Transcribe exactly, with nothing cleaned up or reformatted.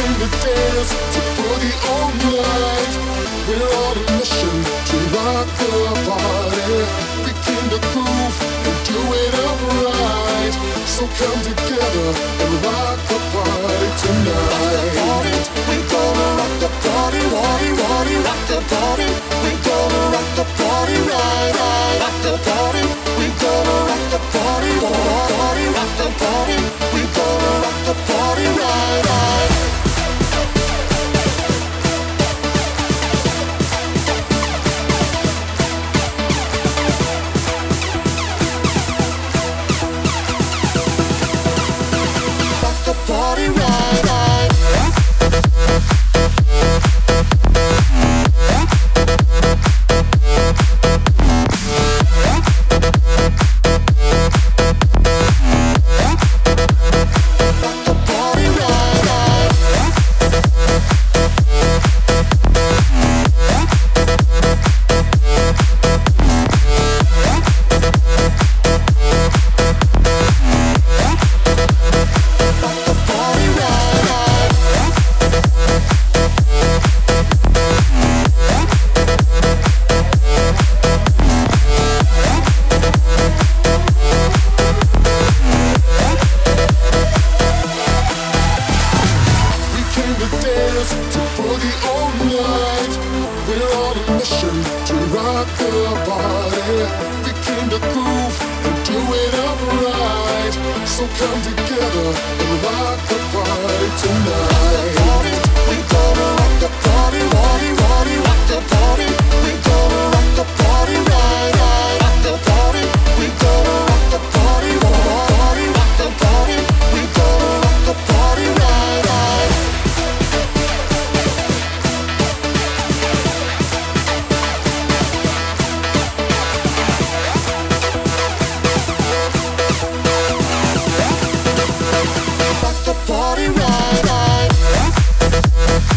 came to dance to boogie all night. We're on a mission to rock the party. We came to groove and do it upright. So come together and rock the party tonight. Rock the party, we gonna rock the party, party, party, rock the party. We gonna rock the party, right, right, rock the party. We gonna rock the party, party, rock the party. We gonna rock the party, right, right. Party right, right. Party right, right.